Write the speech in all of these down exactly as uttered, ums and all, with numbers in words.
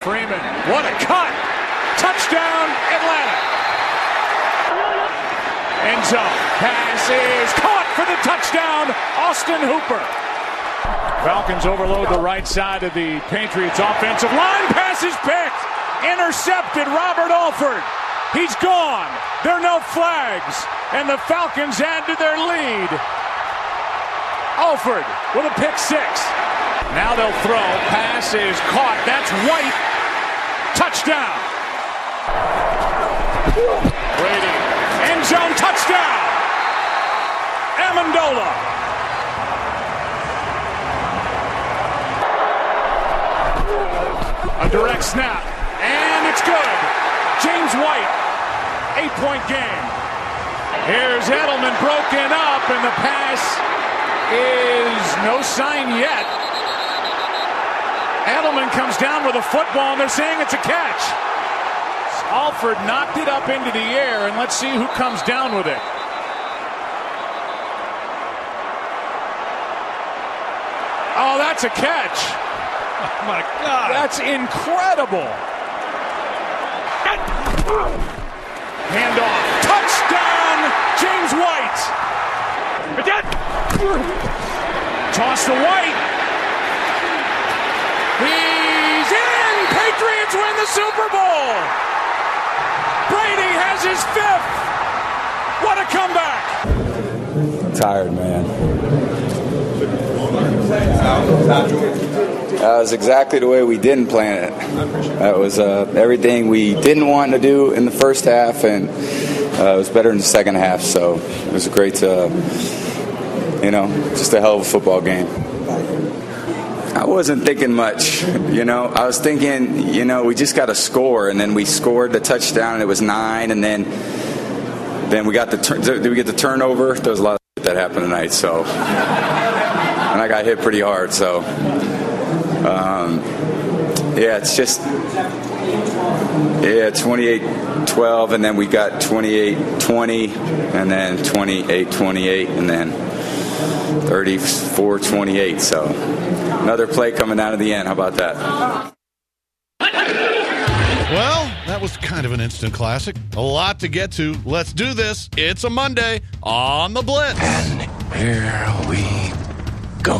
Freeman, what a cut! Touchdown, Atlanta! End zone, pass is caught for the touchdown, Austin Hooper. Falcons overload the right side of the Patriots offensive line, pass is picked, intercepted, Robert Alford. He's gone, there are no flags, and the Falcons add to their lead. Alford with a pick six. Now they'll throw, pass is caught, that's White. Touchdown. Brady. End zone touchdown. Amendola. A direct snap. And it's good. James White. Eight-point game. Here's Edelman broken up, and the pass is no sign yet. Edelman comes down with a football, and they're saying it's a catch. Alford knocked it up into the air, and let's see who comes down with it. Oh, that's a catch. Oh, my God. That's incredible. Handoff. Touchdown, James White. Toss to White. He's in! Patriots win the Super Bowl! Brady has his fifth! What a comeback! Tired, man. That was exactly the way we didn't plan it. That was uh, everything we didn't want to do in the first half, and uh, it was better in the second half, so it was a great, uh, you know, just a hell of a football game. I wasn't thinking much, you know. I was thinking, you know, we just got to score, and then we scored the touchdown, and it was nine, and then then we got the turn. Did we get the turnover? There was a lot of shit that happened tonight, so and I got hit pretty hard, so um, yeah, it's just yeah, twenty-eight twelve, and then we got twenty-eight twenty, and then twenty-eight twenty-eight, and then thirty-four twenty-eight, so another play coming down to the end. How about that? Well, that was kind of an instant classic. A lot to get to. Let's do this. It's a Monday on the Blitz. And here we go.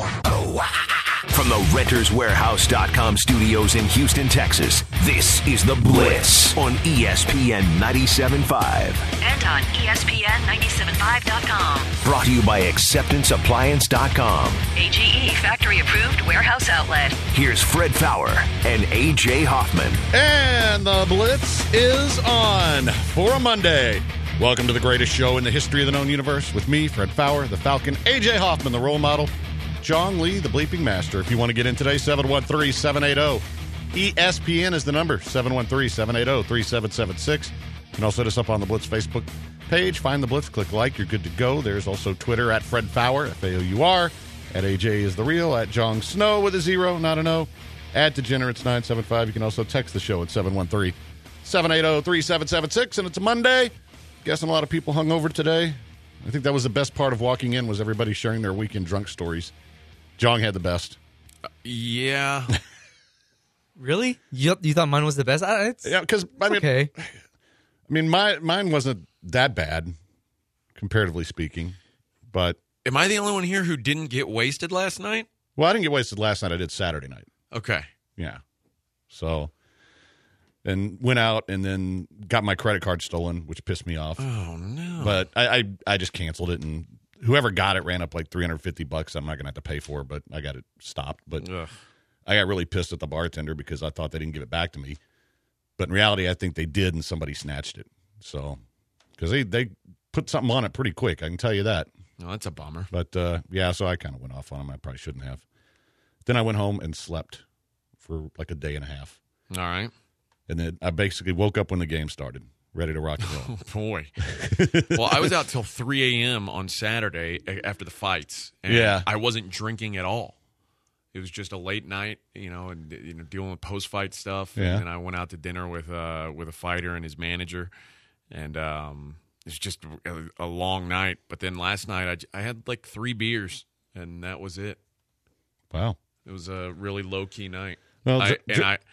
From the Renters Warehouse dot com studios in Houston, Texas, this is The Blitz on E S P N ninety-seven point five. And on E S P N ninety-seven point five dot com. Brought to you by Acceptance Appliance dot com. A G E factory-approved warehouse outlet. Here's Fred Faour and A J Hoffman. And The Blitz is on for a Monday. Welcome to the greatest show in the history of the known universe with me, Fred Faour, the Falcon, A J Hoffman, the role model, John Lee, the bleeping master. If you want to get in today, seven one three, seven eight zero. E S P N is the number, seven one three, seven eight zero, three seven seven six. You can also hit us up on the Blitz Facebook page. Find the Blitz, click like, you're good to go. There's also Twitter at Fred Faour, F A O U R. At A J is the real, at Jong Snow with a zero, not an O. At Degenerates nine seven five. You can also text the show at seven one three, seven eight zero, three seven seven six. And it's a Monday. Guessing a lot of people hung over today. I think that was the best part of walking in, was everybody sharing their weekend drunk stories. Jong had the best. Uh, yeah. Really? You, you thought mine was the best? I, it's, yeah, because I mean, okay. I mean, my mine wasn't that bad, comparatively speaking. But am I the only one here who didn't get wasted last night? Well, I didn't get wasted last night. I did Saturday night. Okay. Yeah. So, and went out and then got my credit card stolen, which pissed me off. Oh no! But I I, I just canceled it, and whoever got it ran up like three hundred fifty bucks. I'm not gonna have to pay for it, but I got it stopped. But Ugh. I got really pissed at the bartender because I thought they didn't give it back to me. But in reality, I think they did, and somebody snatched it. So, because they, they put something on it pretty quick, I can tell you that. No, that's a bummer. But, uh, yeah, so I kind of went off on them. I probably shouldn't have. Then I went home and slept for like a day and a half. All right. And then I basically woke up when the game started, ready to rock and roll. Oh, boy. Well, I was out till three a.m. on Saturday after the fights. And yeah. I wasn't drinking at all. It was just a late night, you know, and you know, dealing with post-fight stuff. Yeah. And I went out to dinner with uh, with a fighter and his manager, and um, it was just a, a long night. But then last night, I, I had like three beers, and that was it. Wow, it was a really low key night. Well, I, j- and I,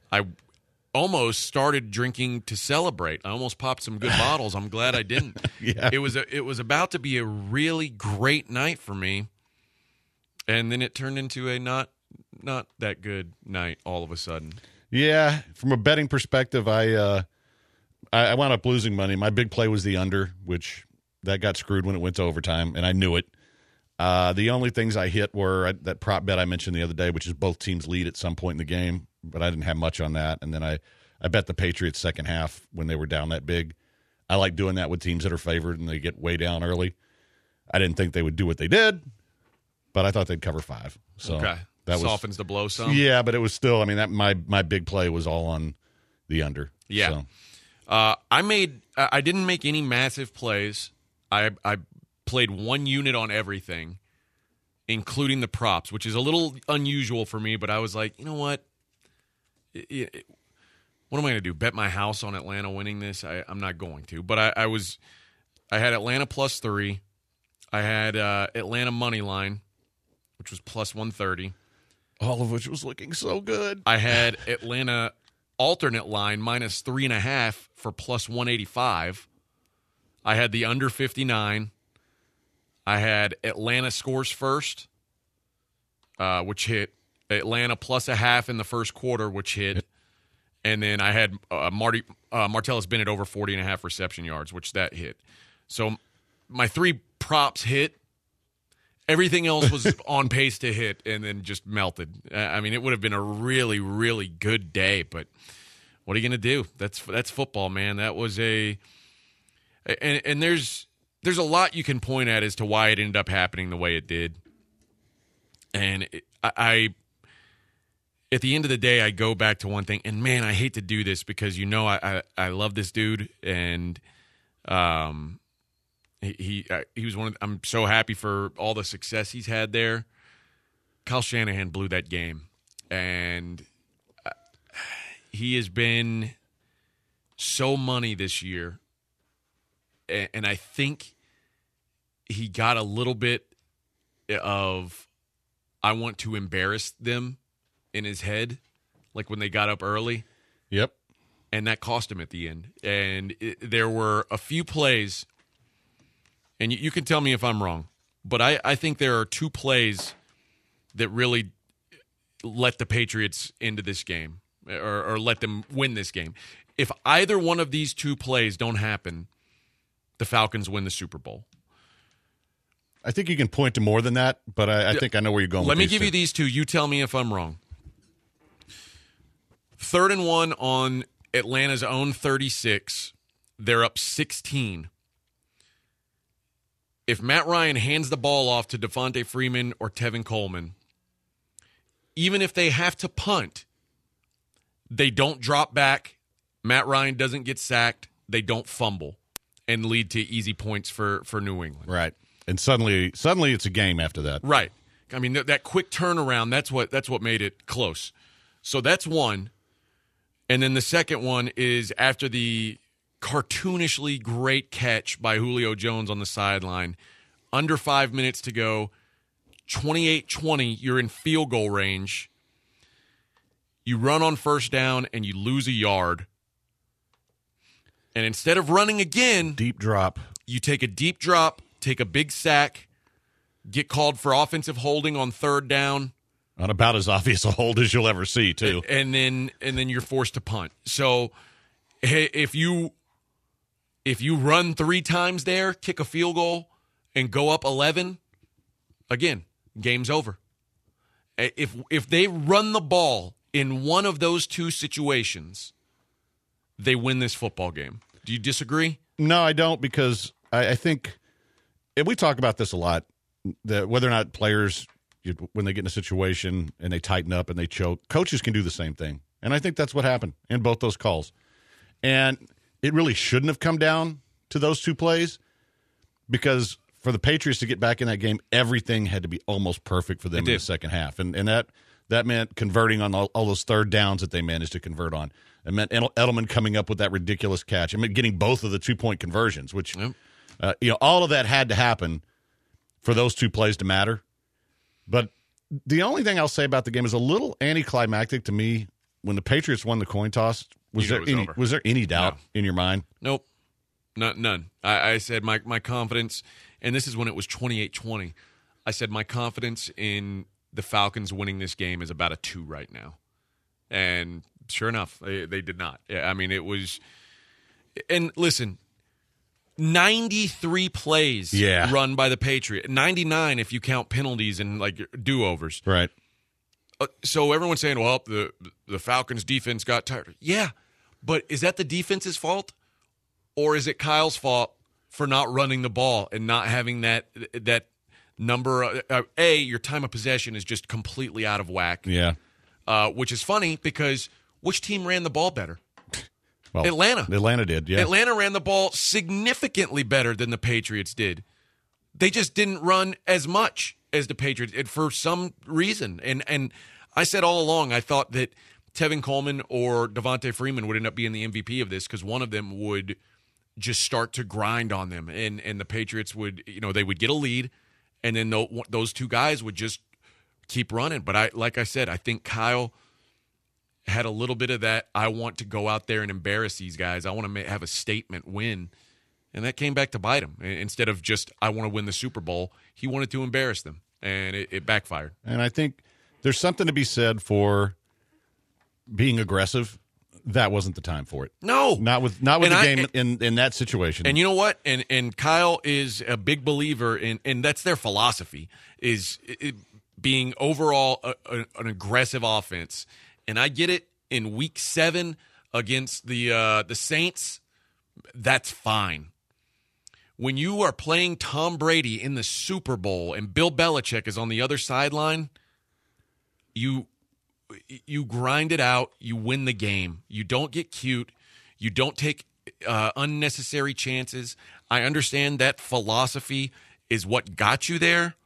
I almost started drinking to celebrate. I almost popped some good bottles. I'm glad I didn't. Yeah. It was a, it was about to be a really great night for me, and then it turned into a not not that good night all of a sudden. Yeah, from a betting perspective, I uh, I, I wound up losing money. My big play was the under, which that got screwed when it went to overtime, and I knew it. Uh, the only things I hit were that prop bet I mentioned the other day, which is both teams lead at some point in the game, but I didn't have much on that. And then I, I bet the Patriots second half when they were down that big. I like doing that with teams that are favored and they get way down early. I didn't think they would do what they did, but I thought they'd cover five. So okay. That softens was, the blow some. Yeah, but it was still, I mean, that my, my big play was all on the under. Yeah. So. Uh, I made, I didn't make any massive plays. I, I played one unit on everything, including the props, which is a little unusual for me, but I was like, you know what? It, it, what am I going to do? Bet my house on Atlanta winning this? I, I'm not going to. But I, I was, I had Atlanta plus three. I had uh, Atlanta money line, which was plus one thirty. All of which was looking so good. I had Atlanta alternate line minus three and a half for plus one eighty-five. I had the under fifty-nine. I had Atlanta scores first, uh, which hit. Atlanta plus a half in the first quarter, which hit. And then I had uh, Marty uh, Martellus Bennett over forty and a half reception yards, which that hit. So my three props hit. Everything else was on pace to hit and then just melted. I mean, it would have been a really, really good day, but what are you going to do? That's that's football, man. That was a and and there's there's a lot you can point at as to why it ended up happening the way it did. And it, I, I at the end of the day, I go back to one thing, and man, I hate to do this because you know I I, I love this dude, and um. He he, uh, he was one of the, I'm so happy for all the success he's had there. Kyle Shanahan blew that game, and uh, he has been so money this year, and, and I think he got a little bit of I want to embarrass them in his head, like when they got up early. Yep, and that cost him at the end. And it, there were a few plays. And you, you can tell me if I'm wrong, but I, I think there are two plays that really let the Patriots into this game or, or let them win this game. If either one of these two plays don't happen, the Falcons win the Super Bowl. I think you can point to more than that, but I, I think I know where you're going. Let with me these give two. you these two. You tell me if I'm wrong. Third and one on Atlanta's own thirty-six. They're up sixteen. If Matt Ryan hands the ball off to Devontae Freeman or Tevin Coleman, even if they have to punt, they don't drop back. Matt Ryan doesn't get sacked. They don't fumble and lead to easy points for, for New England. Right. And suddenly suddenly it's a game after that. Right. I mean, th- that quick turnaround, that's what that's what made it close. So that's one. And then the second one is after the cartoonishly great catch by Julio Jones on the sideline. Under five minutes to go, twenty-eight twenty, you're in field goal range. You run on first down and you lose a yard. And instead of running again, Deep drop. you take a deep drop, take a big sack, get called for offensive holding on third down. On about as obvious a hold as you'll ever see, too. And then and then you're forced to punt. So hey, if you if you run three times there, kick a field goal, and go up eleven, again, game's over. If if they run the ball in one of those two situations, they win this football game. Do you disagree? No, I don't, because I, I think, and we talk about this a lot, that whether or not players, when they get in a situation and they tighten up and they choke, coaches can do the same thing. And I think that's what happened in both those calls. And it really shouldn't have come down to those two plays, because for the Patriots to get back in that game, everything had to be almost perfect for them in the second half. And and that that meant converting on all, all those third downs that they managed to convert on. It meant Edelman coming up with that ridiculous catch. I mean, getting both of the two-point conversions, which, yep. uh, you know, all of that had to happen for those two plays to matter. But the only thing I'll say about the game is a little anticlimactic to me when the Patriots won the coin toss, was You there knew it was any over. was there any doubt No. in your mind? Nope. Not, none. I, I said my, my confidence, and this is when it was twenty-eight twenty. I said my confidence in the Falcons winning this game is about a two right now. And sure enough, they, they did not. Yeah, I mean, it was – and listen, ninety-three plays Yeah. run by the Patriots. ninety-nine if you count penalties and, like, do-overs. Right. Uh, so everyone's saying, well, the the Falcons' defense got tired. Yeah, but is that the defense's fault? Or is it Kyle's fault for not running the ball and not having that that number? Uh, A, your time of possession is just completely out of whack. Yeah. Uh, which is funny because which team ran the ball better? Well, Atlanta. Atlanta did, yeah. Atlanta ran the ball significantly better than the Patriots did. They just didn't run as much as the Patriots and for some reason. And and I said all along, I thought that Tevin Coleman or Devontae Freeman would end up being the M V P of this because one of them would just start to grind on them. And, and the Patriots would, you know, they would get a lead, and then those two guys would just keep running. But I, like I said, I think Kyle had a little bit of that. I want to go out there and embarrass these guys. I want to ma- have a statement win. And that came back to bite him. Instead of just, I want to win the Super Bowl, he wanted to embarrass them. And it, it backfired. And I think there's something to be said for being aggressive. That wasn't the time for it. No. Not with not with And the I- game in, in that situation. And you know what? And and Kyle is a big believer in, and that's their philosophy, is it, being overall a, a, an aggressive offense. And I get it in week seven against the uh, the Saints. That's fine. When you are playing Tom Brady in the Super Bowl and Bill Belichick is on the other sideline, you you grind it out. You win the game. You don't get cute. You don't take uh, unnecessary chances. I understand that philosophy is what got you there,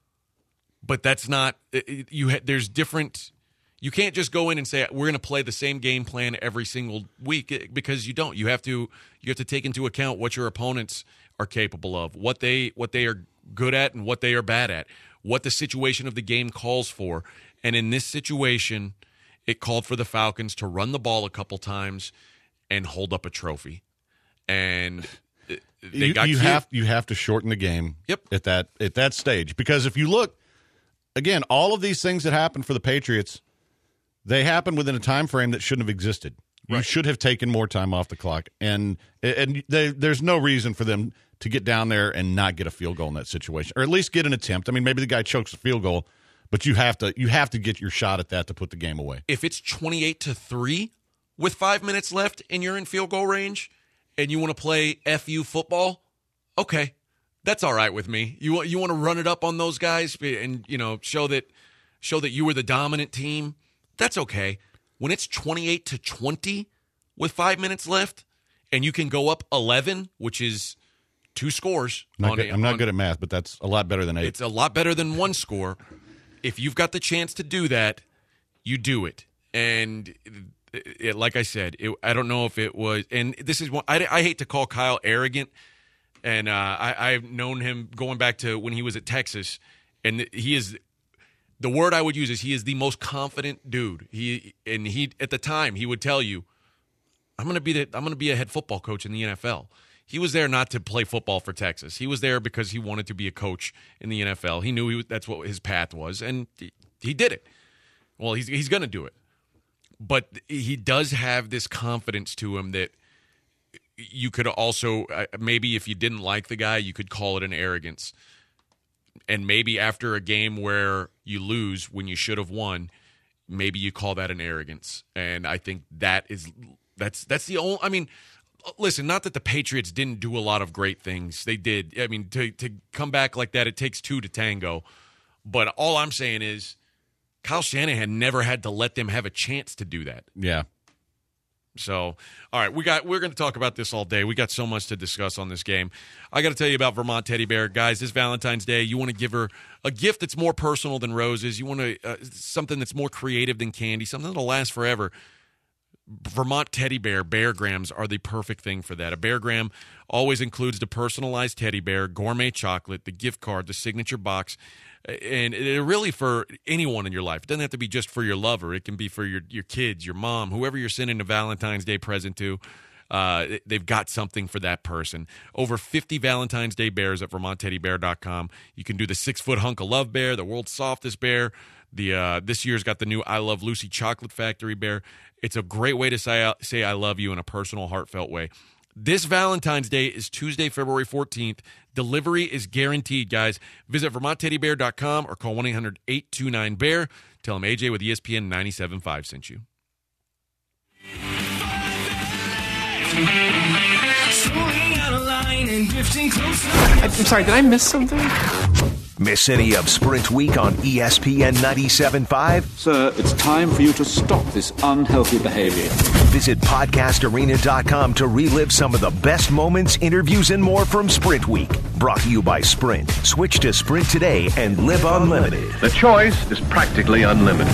but that's not you. Ha- there's different. You can't just go in and say we're going to play the same game plan every single week because you don't. You have to. You have to take into account what your opponents are capable of, what they what they are good at, and what they are bad at, what the situation of the game calls for. And in this situation, it called for the Falcons to run the ball a couple times and hold up a trophy. And they you, got you cute. have you have to shorten the game. Yep. At that at that stage, because if you look again, all of these things that happened for the Patriots, they happened within a time frame that shouldn't have existed. You Right. should have taken more time off the clock, and and they, there's no reason for them to get down there and not get a field goal in that situation, or at least get an attempt. I mean, maybe the guy chokes the field goal, but you have to you have to get your shot at that to put the game away. If it's twenty-eight to three with five minutes left and you're in field goal range and you want to play F U football, okay, that's all right with me. You want you want to run it up on those guys and you know show that show that you were the dominant team. That's okay. When it's twenty-eight to twenty with five minutes left and you can go up eleven, which is two scores. I'm not, on good, a- I'm not on- good at math, but that's a lot better than eight. It's a lot better than one score. If you've got the chance to do that, you do it. And it, it, like I said, it, I don't know if it was, and this is one, I, I hate to call Kyle arrogant, and uh, I, I've known him going back to when he was at Texas, and he is, the word I would use is he is the most confident dude. He and he at the time he would tell you, I'm gonna be the, I'm gonna be a head football coach in the N F L. He was there not to play football for Texas. He was there because he wanted to be a coach in the N F L. He knew he was, that's what his path was, and he, he did it. Well, he's he's going to do it. But he does have this confidence to him that you could also, uh, maybe if you didn't like the guy, you could call it an arrogance. And maybe after a game where you lose when you should have won, maybe you call that an arrogance. And I think that is, that's that's the only, I mean, listen, not that the Patriots didn't do a lot of great things. They did. I mean, to, to come back like that, it takes two to tango. But all I'm saying is Kyle Shanahan never had to let them have a chance to do that. Yeah. So, all right, we got we're going to talk about this all day. We got so much to discuss on this game. I got to tell you about Vermont Teddy Bear, guys. This Valentine's Day, you want to give her a gift that's more personal than roses. You want to uh, something that's more creative than candy, something that'll last forever. Vermont Teddy Bear Bear Grams are the perfect thing for that. A Bear Gram always includes the personalized teddy bear, gourmet chocolate, the gift card, the signature box, and it really for anyone in your life. It doesn't have to be just for your lover. It can be for your, your kids, your mom, whoever you're sending a Valentine's Day present to. Uh, they've got something for that person. Over fifty Valentine's Day bears at vermont teddy bear dot com. You can do the six-foot hunk of love bear, the world's softest bear. The uh, this year's got the new I Love Lucy Chocolate Factory bear. It's a great way to say, say I love you in a personal, heartfelt way. This Valentine's Day is Tuesday, February fourteenth. Delivery is guaranteed, guys. Visit vermont teddy bear dot com or call one eight hundred eight two nine bear. Tell them A J with E S P N ninety-seven point five sent you. I'm sorry, did I miss something? Miss any of Sprint Week on E S P N ninety-seven point five? Sir, it's time for you to stop this unhealthy behavior. Visit podcast arena dot com to relive some of the best moments, interviews, and more from Sprint Week. Brought to you by Sprint. Switch to Sprint today and live unlimited. The choice is practically unlimited.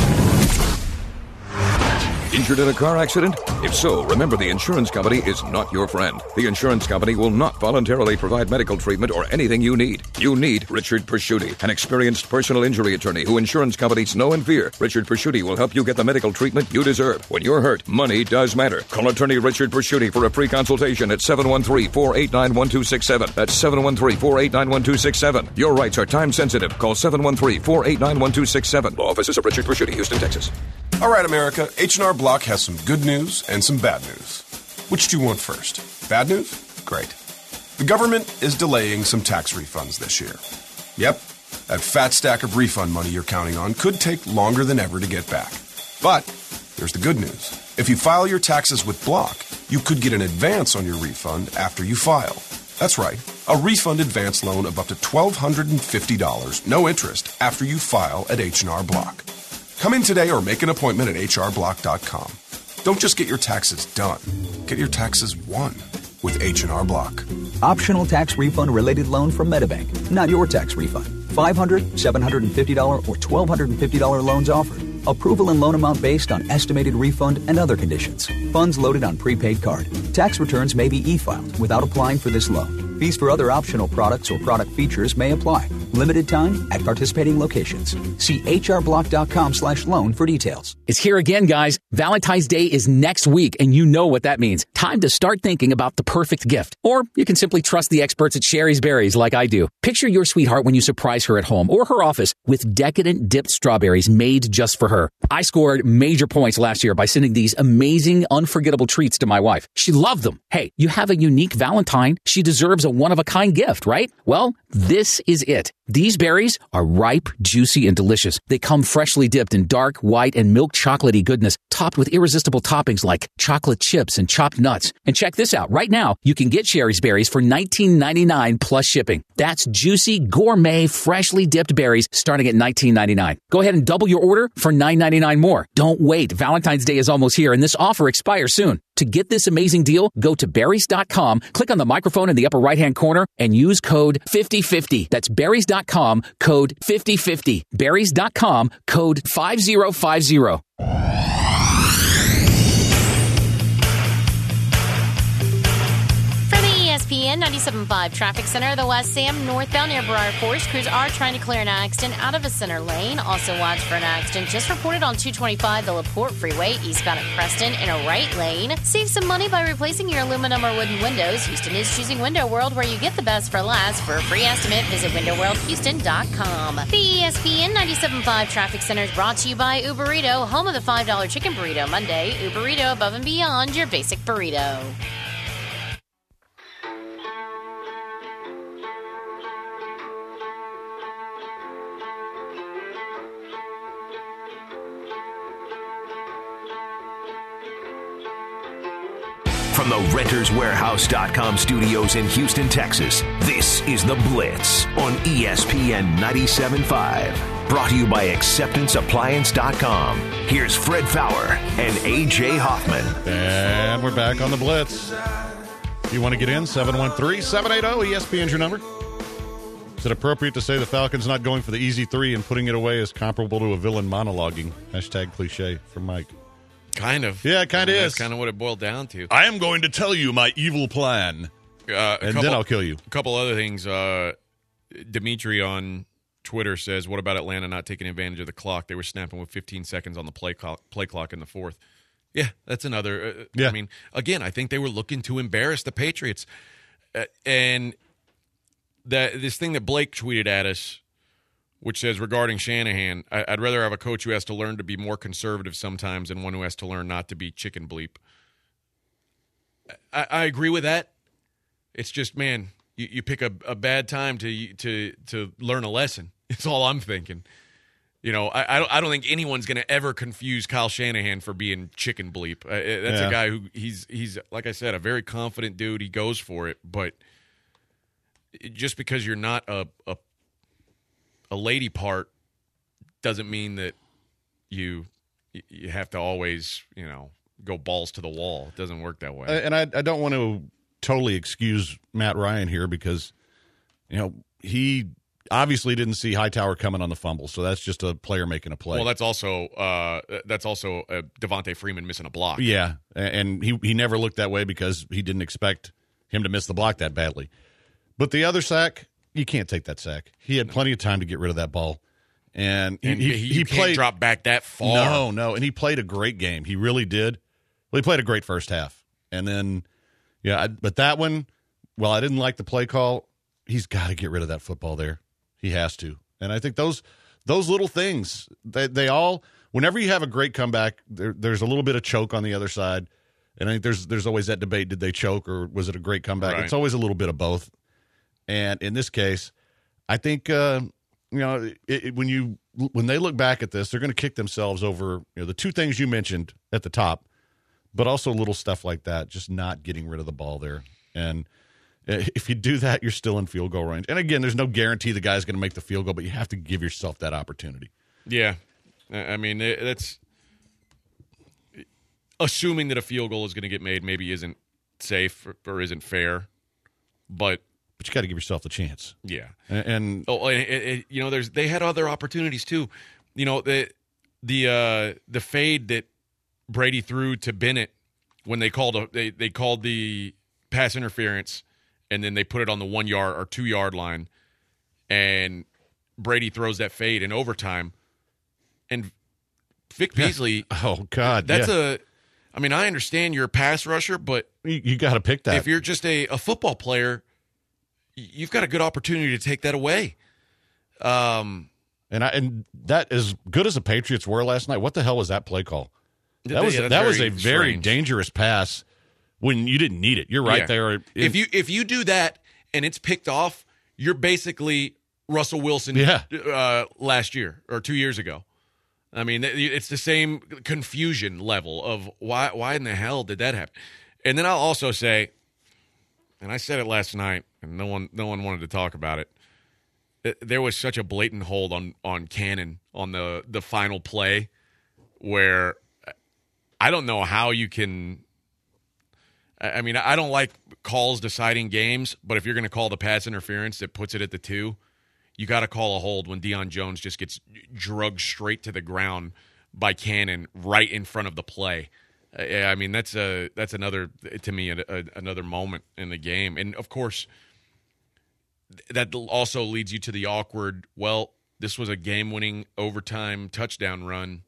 Injured in a car accident? If so, remember the insurance company is not your friend. The insurance company will not voluntarily provide medical treatment or anything you need. You need Richard Persciuti, an experienced personal injury attorney who insurance companies know and fear. Richard Persciuti will help you get the medical treatment you deserve. When you're hurt, money does matter. Call attorney Richard Persciuti for a free consultation at seven one three, four eight nine, one two six seven. That's seven one three, four eight nine, one two six seven. Your rights are time sensitive. Call seven one three, four eight nine, one two six seven. Law offices of Richard Persciuti, Houston, Texas. All right, America, H and R Block has some good news and some bad news. Which do you want first? Bad news? Great. The government is delaying some tax refunds this year. Yep, that fat stack of refund money you're counting on could take longer than ever to get back. But here's the good news. If you file your taxes with Block, you could get an advance on your refund after you file. That's right, a refund advance loan of up to one thousand two hundred fifty dollars, no interest, after you file at H and R Block. Come in today or make an appointment at h r block dot com. Don't just get your taxes done. Get your taxes won with H and R Block. Optional tax refund related loan from Medibank. Not your tax refund. five hundred dollars, seven hundred fifty dollars, or one thousand two hundred fifty dollars loans offered. Approval and loan amount based on estimated refund and other conditions. Funds loaded on prepaid card. Tax returns may be e-filed without applying for this loan. Fees for other optional products or product features may apply. Limited time at participating locations. See h r block dot com slash loan for details. It's here again, guys. Valentine's Day is next week, and you know what that means. Time to start thinking about the perfect gift. Or you can simply trust the experts at Sherry's Berries like I do. Picture your sweetheart when you surprise her at home or her office with decadent dipped strawberries made just for her. I scored major points last year by sending these amazing, unforgettable treats to my wife. She loved them. Hey, you have a unique Valentine. She deserves a one-of-a-kind gift, right? Well, this is it. These berries are ripe, juicy, and delicious. They come freshly dipped in dark, white, and milk chocolatey goodness, topped with irresistible toppings like chocolate chips and chopped nuts. And check this out. Right now, you can get Sherry's Berries for nineteen ninety-nine dollars plus shipping. That's juicy, gourmet, freshly dipped berries starting at nineteen ninety-nine dollars. Go ahead and double your order for nine ninety-nine more. Don't wait. Valentine's Day is almost here, and this offer expires soon. To get this amazing deal, go to berries dot com, click on the microphone in the upper right-hand corner, and use code fifty fifty. That's berries dot com, code fifty fifty. berries dot com, code five zero five zero. E S P N ninety-seven point five Traffic Center, the West Sam northbound near Briar Forest. Crews are trying to clear an accident out of a center lane. Also watch for an accident just reported on two twenty-five, the LaPorte Freeway, eastbound at Preston in a right lane. Save some money by replacing your aluminum or wooden windows. Houston is choosing Window World, where you get the best for last. For a free estimate, visit window world houston dot com. The E S P N ninety-seven point five Traffic Center is brought to you by Uberito, home of the five dollar chicken burrito Monday. Uberito, above and beyond your basic burrito. From the renters warehouse dot com studios in Houston, Texas, this is The Blitz on E S P N ninety-seven point five. Brought to you by acceptance appliance dot com. Here's Fred Fowler and A J Hoffman. And we're back on The Blitz. If you want to get in, seven one three, seven eight zero, E S P N's your number. Is it appropriate to say the Falcons not going for the easy three and putting it away is comparable to a villain monologuing? Hashtag cliche from Mike. Kind of. Yeah, it kind of I mean, is. That's kind of what it boiled down to. I am going to tell you my evil plan, uh, and couple, then I'll kill you. A couple other things. Uh, Dimitri on Twitter says, what about Atlanta not taking advantage of the clock? They were snapping with fifteen seconds on the play clock, play clock in the fourth. Yeah, that's another. Uh, yeah. I mean, again, I think they were looking to embarrass the Patriots. Uh, and that this thing that Blake tweeted at us, which says, regarding Shanahan, I, I'd rather have a coach who has to learn to be more conservative sometimes than one who has to learn not to be chicken bleep. I, I agree with that. It's just, man, you, you pick a, a bad time to to to learn a lesson. It's all I'm thinking. You know, I I don't, I don't think anyone's going to ever confuse Kyle Shanahan for being chicken bleep. Uh, that's yeah. a guy who he's he's like I said, a very confident dude. He goes for it, but just because you're not a a, a lady part doesn't mean that you you have to always, you know, go balls to the wall. It doesn't work that way. And I, I don't want to totally excuse Matt Ryan here because, you know, he obviously didn't see Hightower coming on the fumble, so that's just a player making a play. Well, that's also uh, that's also uh, Devontae Freeman missing a block. Yeah, and he he never looked that way because he didn't expect him to miss the block that badly. But the other sack, you can't take that sack. He had plenty of time to get rid of that ball. And he, and he, he, he can't played drop back that far. No, no, and he played a great game. He really did. Well, he played a great first half, and then yeah, I, but that one, well, I didn't like the play call. He's got to get rid of that football there. He has to, and I think those those little things they they all. Whenever you have a great comeback, there, there's a little bit of choke on the other side, and I think there's there's always that debate: did they choke or was it a great comeback? Right. It's always a little bit of both, and in this case, I think. Uh, You know, it, it, when you when they look back at this, they're going to kick themselves over you know the two things you mentioned at the top, but also little stuff like that, just not getting rid of the ball there. And if you do that, you're still in field goal range. And again, there's no guarantee the guy's going to make the field goal, but you have to give yourself that opportunity. Yeah, I mean that's assuming that a field goal is going to get made. Maybe isn't safe or, or isn't fair, but. But you got to give yourself the chance. Yeah, and, and oh, and, and, and, you know, there's they had other opportunities too. You know, the the uh, the fade that Brady threw to Bennett when they called a, they they called the pass interference, and then they put it on the one yard or two yard line, and Brady throws that fade in overtime, and Vic Beasley. oh God, that's yeah. a. I mean, I understand you're a pass rusher, but you, you got to pick that. If you're just a, a football player. You've got a good opportunity to take that away. Um, and I, and that as good as the Patriots were last night, what the hell was that play call? That was yeah, that was a strange. very dangerous pass when you didn't need it. You're right yeah. there. It, if you if you do that and it's picked off, you're basically Russell Wilson yeah. uh, last year or two years ago. I mean, it's the same confusion level of why why in the hell did that happen? And then I'll also say, and I said it last night, and no one no one wanted to talk about it. There was such a blatant hold on, on Cannon on the, the final play where I don't know how you can – I mean, I don't like calls deciding games, but if you're going to call the pass interference that puts it at the two, you got to call a hold when Deion Jones just gets drugged straight to the ground by Cannon right in front of the play. I mean, that's a that's another to me a, a, another moment in the game, and of course, that also leads you to the awkward. Well, this was a game-winning overtime touchdown run.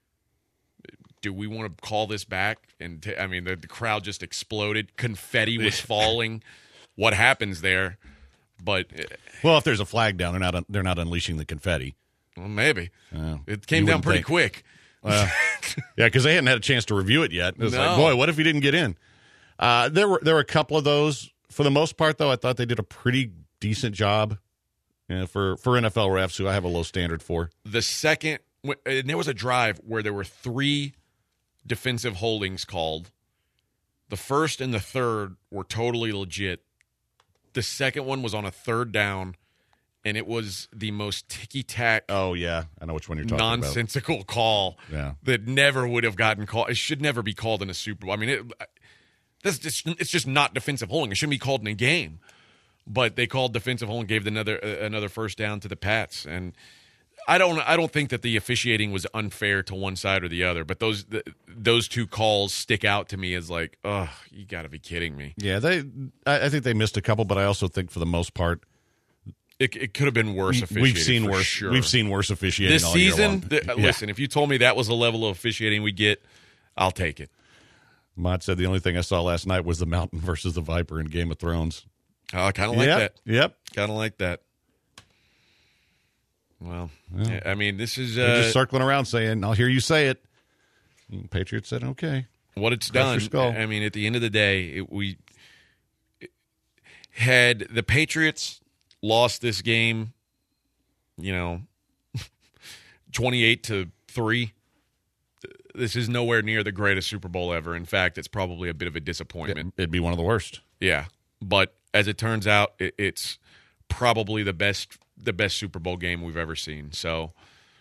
Do we want to call this back? And t- I mean, the, the crowd just exploded. Confetti was falling. What happens there? But well, if there's a flag down, they're not they're not unleashing the confetti. Well, maybe uh, it came down pretty think. quick. Uh, yeah, because they hadn't had a chance to review it yet. It was no. like, boy, what if he didn't get in? Uh, there were there were a couple of those. For the most part, though, I thought they did a pretty decent job you know, for, for N F L refs, who I have a low standard for. The second, and there was a drive where there were three defensive holdings called. The first and the third were totally legit. The second one was on a third down. And it was the most ticky-tack. Oh, yeah. I know which one you're talking nonsensical about. call yeah. that never would have gotten called. It should never be called in a Super Bowl. I mean, it, that's just, it's just not defensive holding. It shouldn't be called in a game. But they called defensive holding, gave another uh, another first down to the Pats. And I don't I don't think that the officiating was unfair to one side or the other, but those the, those two calls stick out to me as like, oh, you got to be kidding me. Yeah, they. I, I think they missed a couple, but I also think for the most part, it, it could have been worse we, officiating. We've seen for worse. Sure. We've seen worse officiating this all season. Year long. The, yeah. Listen, if you told me that was the level of officiating we get, I'll take it. Mott said the only thing I saw last night was the Mountain versus the Viper in Game of Thrones. Oh, I kind of like yep. that. Yep, kind of like that. Well, yeah. I mean, this is uh, They're just circling around saying, "I'll hear you say it." And Patriots said, "Okay." What it's Crush done. I mean, at the end of the day, it, we it, had the Patriots lost this game, you know, twenty-eight to three. This is nowhere near the greatest Super Bowl ever. In fact, it's probably a bit of a disappointment. It'd be one of the worst. Yeah, but as it turns out, it, it's probably the best the best Super Bowl game we've ever seen. So,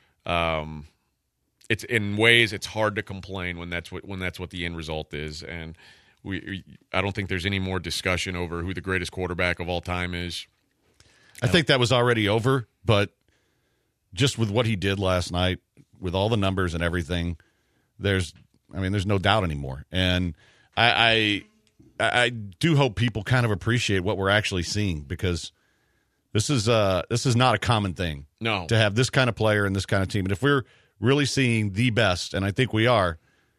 um, it's in ways it's hard to complain when that's what when that's what the end result is. And we, I don't think there's any more discussion over who the greatest quarterback of all time is. I think that was already over, but just with what he did last night, with all the numbers and everything, there's, I mean, there's no doubt anymore. And I, I, I do hope people kind of appreciate what we're actually seeing, because this is uh this is not a common thing. No. To have this kind of player and this kind of team. And if we're really seeing the best, and I think we are,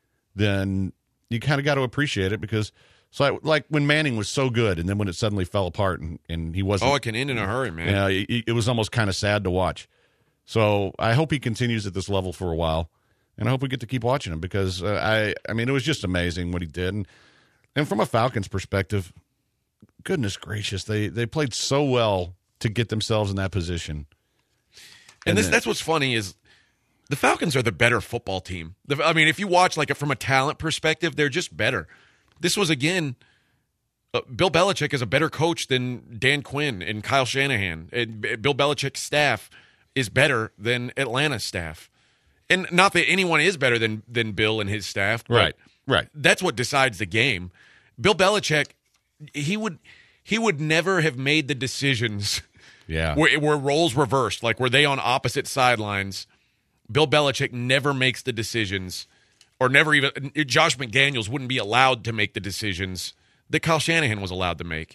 then you kind of got to appreciate it, because so I, like when Manning was so good, and then when it suddenly fell apart and, and he wasn't. Oh, it can end in a hurry, man. Yeah, it, it was almost kind of sad to watch. So I hope he continues at this level for a while, and I hope we get to keep watching him, because uh, I I mean, it was just amazing what he did. And, and from a Falcons perspective, goodness gracious, they, they played so well to get themselves in that position. And, and this, then, that's what's funny is the Falcons are the better football team. The, I mean, if you watch like from a talent perspective, they're just better. This was, again, uh, Bill Belichick is a better coach than Dan Quinn and Kyle Shanahan. And Bill Belichick's staff is better than Atlanta's staff. And not that anyone is better than, than Bill and his staff. But right, right. That's what decides the game. Bill Belichick, he would he would never have made the decisions yeah. where, where roles reversed, like were they on opposite sidelines. Bill Belichick never makes the decisions, or never even – Josh McDaniels wouldn't be allowed to make the decisions that Kyle Shanahan was allowed to make.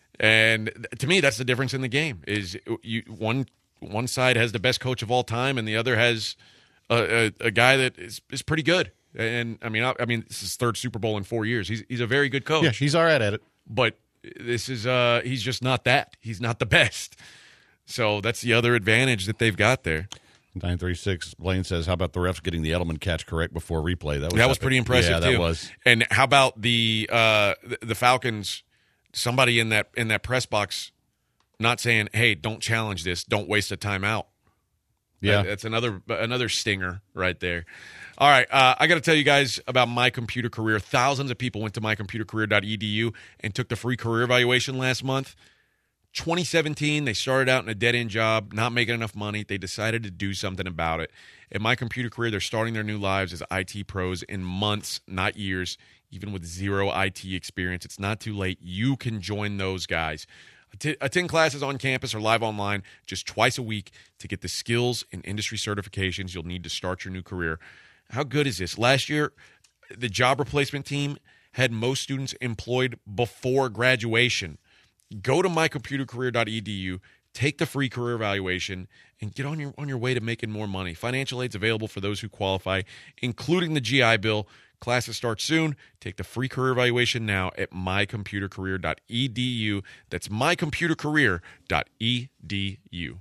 And to me, that's the difference in the game, is you one one side has the best coach of all time, and the other has a, a, a guy that is, is pretty good. And, I mean, I, I mean, this is his third Super Bowl in four years. He's he's a very good coach. Yeah, he's all right at it. But this is uh, – he's just not that. He's not the best. So that's the other advantage that they've got there. nine three six Blaine says, how about the refs getting the Edelman catch correct before replay? That was, that was pretty impressive, yeah, too. that was. And how about the uh, the Falcons, somebody in that in that press box not saying, hey, don't challenge this, don't waste a timeout. Yeah. That, that's another another stinger right there. All right, uh, I got to tell you guys about My Computer Career. Thousands of people went to my computer career dot e d u and took the free career evaluation last month. twenty seventeen, they started out in a dead-end job, not making enough money. They decided to do something about it. At My Computer Career, they're starting their new lives as I T pros in months, not years, even with zero I T experience. It's not too late. You can join those guys. Attend classes on campus or live online just twice a week to get the skills and industry certifications you'll need to start your new career. How good is this? Last year, the job replacement team had most students employed before graduation. Go to my computer career dot e d u, take the free career evaluation, and get on your on your way to making more money. Financial aid's available for those who qualify, including the G I Bill. Classes start soon. Take the free career evaluation now at my computer career dot e d u. That's my computer career dot e d u.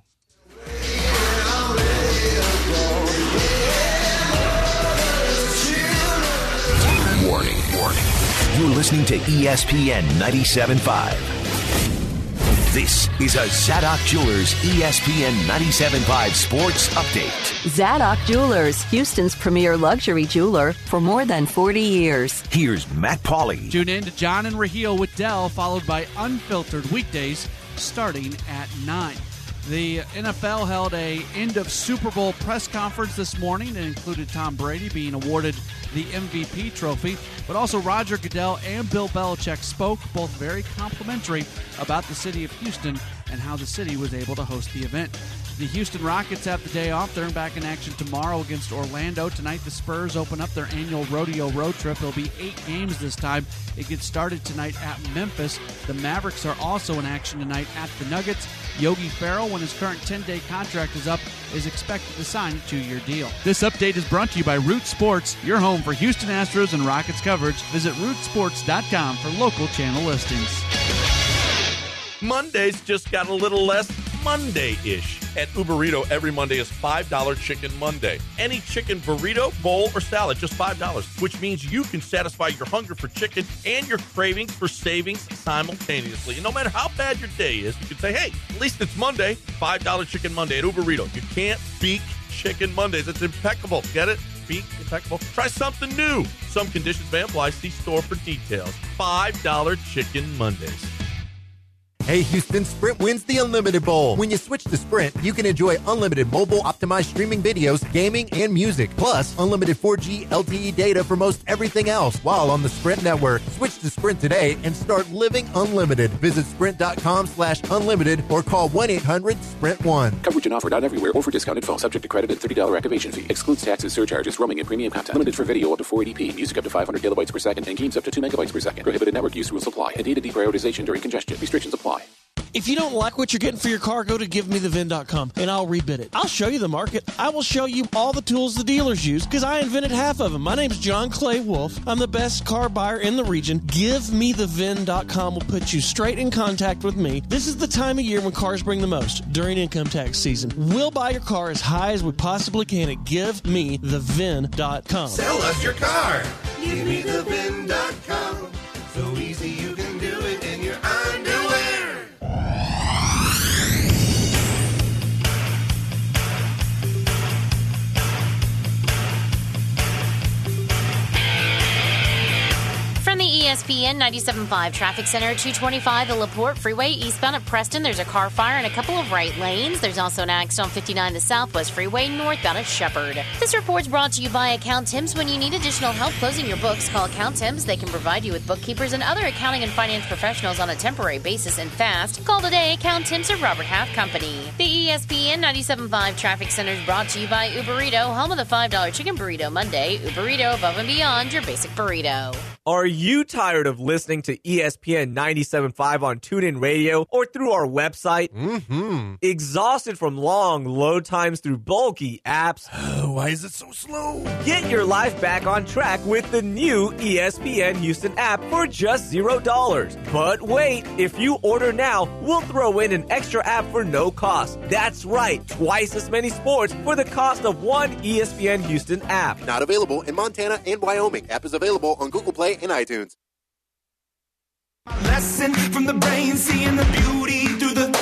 Warning, warning. You're listening to E S P N ninety-seven point five. This is a Zadok Jewelers E S P N ninety-seven point five Sports Update. Zadok Jewelers, Houston's premier luxury jeweler for more than forty years. Here's Matt Pauley. Tune in to John and Raheel with Dell, followed by Unfiltered weekdays starting at nine. The N F L held a end of Super Bowl press conference this morning that included Tom Brady being awarded the M V P trophy, but also Roger Goodell and Bill Belichick spoke, both very complimentary about the city of Houston and how the city was able to host the event. The Houston Rockets have the day off. They're back in action tomorrow against Orlando. Tonight, the Spurs open up their annual rodeo road trip. It'll be eight games this time. It gets started tonight at Memphis. The Mavericks are also in action tonight at the Nuggets. Yogi Ferrell, when his current ten-day contract is up, is expected to sign a two-year deal. This update is brought to you by Root Sports, your home for Houston Astros and Rockets coverage. Visit root sports dot com for local channel listings. Monday's just got a little less Monday-ish. At Uberito, every Monday is five dollars Chicken Monday. Any chicken burrito, bowl, or salad, just five dollars, which means you can satisfy your hunger for chicken and your cravings for savings simultaneously. And no matter how bad your day is, you can say, hey, at least it's Monday, five dollars Chicken Monday at Uberito. You can't beat Chicken Mondays. It's impeccable. Get it? Beat impeccable. Try something new. Some conditions may apply. See store for details. five dollars Chicken Mondays. Hey Houston, Sprint wins the Unlimited Bowl. When you switch to Sprint, you can enjoy unlimited mobile optimized streaming videos, gaming, and music, plus unlimited four G L T E data for most everything else while on the Sprint network. Switch to Sprint today and start living unlimited. Visit sprint.com slash unlimited or call one eight hundred sprint one. Coverage and offer not everywhere or for discounted phone. Subject to credit and thirty dollars activation fee. Excludes taxes, surcharges, roaming, and premium content. Limited for video up to four eighty p. Music up to five hundred kilobytes per second and games up to two megabytes per second. Prohibited network use rules apply and data deprioritization during congestion. Restrictions apply. If you don't like what you're getting for your car, go to give me the vin dot com and I'll rebid it. I'll show you the market. I will show you all the tools the dealers use because I invented half of them. My name's John Clay Wolf. I'm the best car buyer in the region. give me the vin dot com will put you straight in contact with me. This is the time of year when cars bring the most, during income tax season. We'll buy your car as high as we possibly can at give me the vin dot com. Sell us your car. give me the vin dot com. So easy you can do it in your underwear. From the E S P N ninety-seven point five Traffic Center, two twenty-five the LaPorte Freeway eastbound at Preston. There's a car fire in a couple of right lanes. There's also an accident on fifty-nine the Southwest Freeway northbound at Shepherd. This report's brought to you by Account Tims. When you need additional help closing your books, call Account Tims. They can provide you with bookkeepers and other accounting and finance professionals on a temporary basis and fast. Call today, Account Tims or Robert Half Company. The E S P N ninety-seven point five Traffic Center is brought to you by Uberito, home of the five dollars Chicken Burrito Monday. Uberito, above and beyond your basic burrito. Are you tired of listening to E S P N ninety-seven point five on TuneIn Radio or through our website? Mm-hmm. Exhausted from long load times through bulky apps? Why is it so slow? Get your life back on track with the new E S P N Houston app for just zero dollars. But wait, if you order now, we'll throw in an extra app for no cost. That's right, twice as many sports for the cost of one E S P N Houston app. Not available in Montana and Wyoming. App is available on Google Play and iTunes. Lesson from the brain, seeing the beauty through the...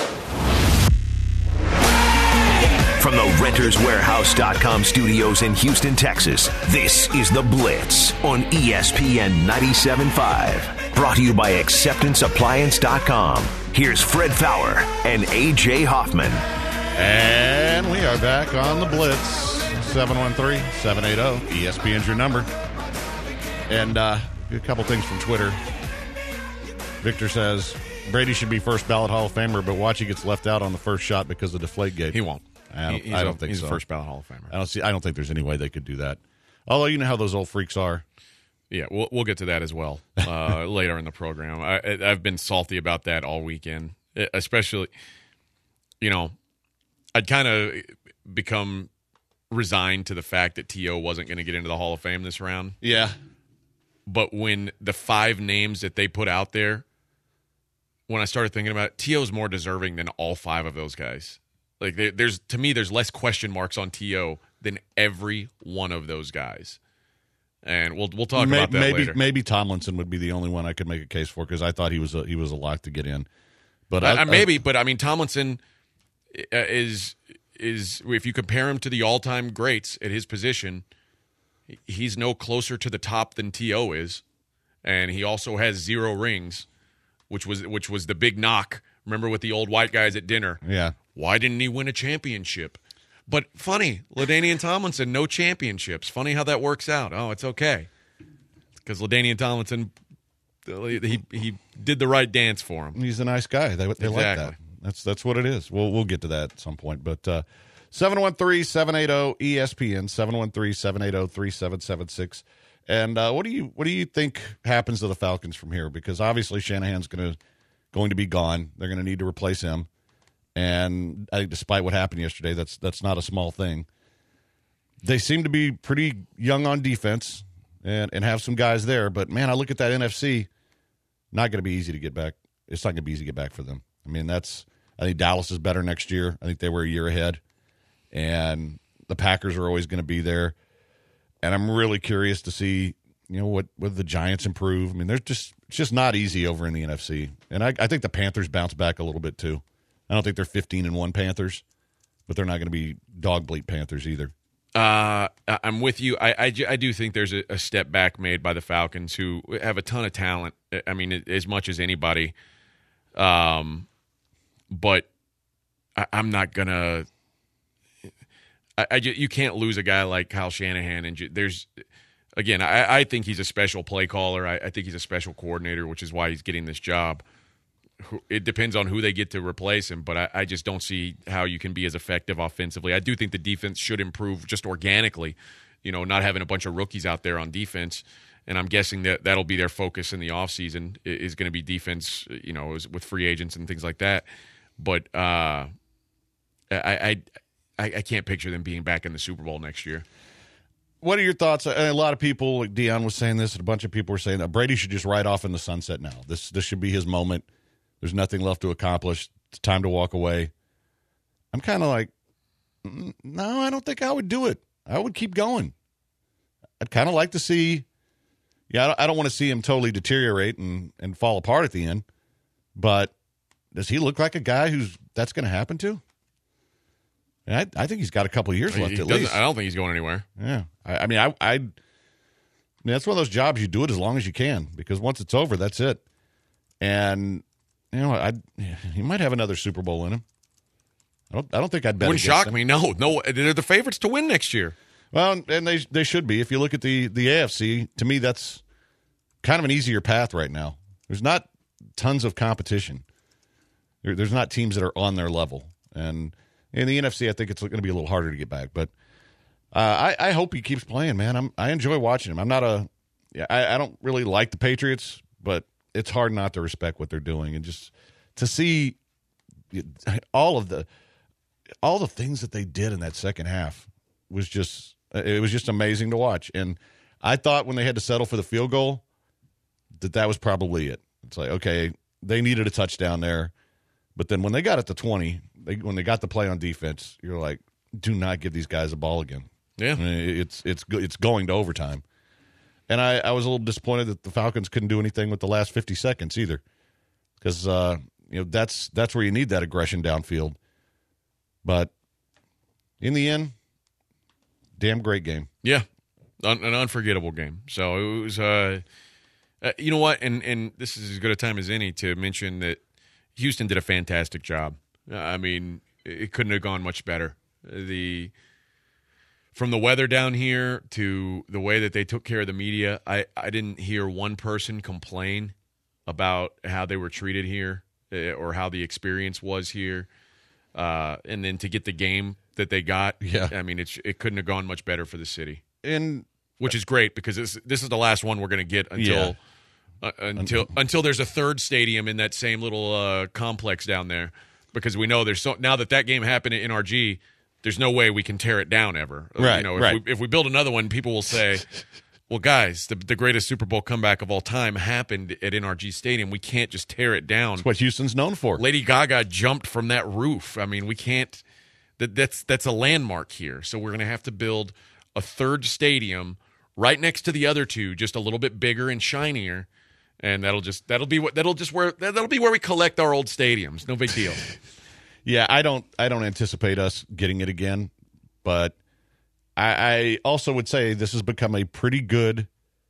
From the renters warehouse dot com studios in Houston, Texas, this is The Blitz on E S P N ninety-seven point five. Brought to you by acceptance appliance dot com. Here's Fred Fowler and A J Hoffman. And we are back on The Blitz. seven one three, seven eight zero, E S P N's your number. And uh, a couple things from Twitter. Victor says, Brady should be first ballot Hall of Famer, but watch he gets left out on the first shot because of Deflategate. He won't. I don't, he's I don't a, think he's so. He's a first ballot Hall of Famer. I don't see. I don't think there's any way they could do that. Although you know how those old freaks are. Yeah, we'll we'll get to that as well uh, later in the program. I, I've been salty about that all weekend, especially. You know, I'd kind of become resigned to the fact that T O wasn't going to get into the Hall of Fame this round. Yeah, but when the five names that they put out there. When I started thinking about it, T O's more deserving than all five of those guys. Like, there's to me, there's less question marks on T O than every one of those guys. And we'll we'll talk maybe, about that maybe, later. Maybe Tomlinson would be the only one I could make a case for because I thought he was a, he was a lock to get in. But I, I, I, maybe, but I mean Tomlinson is is if you compare him to the all time greats at his position, he's no closer to the top than T O is, and he also has zero rings. Which was which was the big knock. Remember with the old white guys at dinner? Yeah. Why didn't he win a championship? But funny, LaDainian Tomlinson, no championships. Funny how that works out. Oh, it's okay. Because LaDainian Tomlinson, he he did the right dance for him. He's a nice guy. They, they exactly. like that. That's that's what it is. We'll we'll get to that at some point. But uh, seven one three, seven eight zero, E S P N, seven one three, seven eight zero, three seven seven six. And uh, what do you what do you think happens to the Falcons from here? Because obviously Shanahan's going to going to be gone. They're going to need to replace him. And I think despite what happened yesterday, that's that's not a small thing. They seem to be pretty young on defense and, and have some guys there. But, man, I look at that N F C, not going to be easy to get back. It's not going to be easy to get back for them. I mean, that's I think Dallas is better next year. I think they were a year ahead. And the Packers are always going to be there. And I'm really curious to see, you know, what whether the Giants improve. I mean, they're just it's just not easy over in the N F C. And I, I think the Panthers bounce back a little bit too. I don't think they're fifteen and one Panthers, but they're not going to be dog bleat Panthers either. Uh, I'm with you. I, I, I do think there's a, a step back made by the Falcons, who have a ton of talent. I mean, as much as anybody. Um, but I, I'm not gonna. I, I just, you can't lose a guy like Kyle Shanahan, and ju- there's again. I, I think he's a special play caller. I, I think he's a special coordinator, which is why he's getting this job. It depends on who they get to replace him, but I, I just don't see how you can be as effective offensively. I do think the defense should improve just organically, you know, not having a bunch of rookies out there on defense. And I'm guessing that that'll be their focus in the offseason is going to be defense, you know, with free agents and things like that. But uh, I, I I can't picture them being back in the Super Bowl next year. What are your thoughts? A lot of people, like Dion was saying this, and a bunch of people were saying that Brady should just ride off in the sunset now. This this should be his moment. There's nothing left to accomplish. It's time to walk away. I'm kind of like, no, I don't think I would do it. I would keep going. I'd kind of like to see, yeah, I don't, I don't want to see him totally deteriorate and, and fall apart at the end, but does he look like a guy who's that's going to happen to? I, I think he's got a couple of years left he at doesn't- least. I don't think he's going anywhere. Yeah. I, I mean, I, I, I mean, that's one of those jobs you do it as long as you can, because once it's over, that's it. And you know, I he might have another Super Bowl in him. I don't. I don't think I'd bet. Wouldn't against shock him. me. No, no, they're the favorites to win next year. Well, and they they should be. If you look at the the A F C, to me, that's kind of an easier path right now. There's not tons of competition. There, there's not teams that are on their level, and in the N F C, I think it's going to be a little harder to get back. But uh, I, I hope he keeps playing, man. I'm I enjoy watching him. I'm not a. Yeah, I, I don't really like the Patriots, but it's hard not to respect what they're doing, and just to see all of the all the things that they did in that second half was just it was just amazing to watch. And I thought when they had to settle for the field goal that that was probably it. It's like, okay, they needed a touchdown there, but then when they got it to twenty, they, when they got the play on defense, you're like, do not give these guys a ball again. Yeah, I mean, it's it's it's going to overtime. And I, I was a little disappointed that the Falcons couldn't do anything with the last fifty seconds either, because uh, you know that's that's where you need that aggression downfield. But in the end, damn great game. Yeah, Un- an unforgettable game. So it was, uh, uh, you know what, and and this is as good a time as any to mention that Houston did a fantastic job. Uh, I mean, it couldn't have gone much better. The From the weather down here to the way that they took care of the media, I, I didn't hear one person complain about how they were treated here uh, or how the experience was here. Uh, and then to get the game that they got, yeah. I mean, it's, it couldn't have gone much better for the city. And which is great because this, this is the last one we're going to get until Yeah. uh, until until there's a third stadium in that same little uh, complex down there, because we know there's so now that that game happened at N R G. There's no way we can tear it down ever. Right, you know, if, right. we, if we build another one, people will say, well, guys, the, the greatest Super Bowl comeback of all time happened at N R G Stadium. We can't just tear it down. That's what Houston's known for. Lady Gaga jumped from that roof. I mean, we can't that, – that's, that's a landmark here. So we're going to have to build a third stadium right next to the other two, just a little bit bigger and shinier. And that'll just – that'll be what that'll just where that'll be where we collect our old stadiums. No big deal. Yeah, I don't I don't anticipate us getting it again, but I, I also would say this has become a pretty good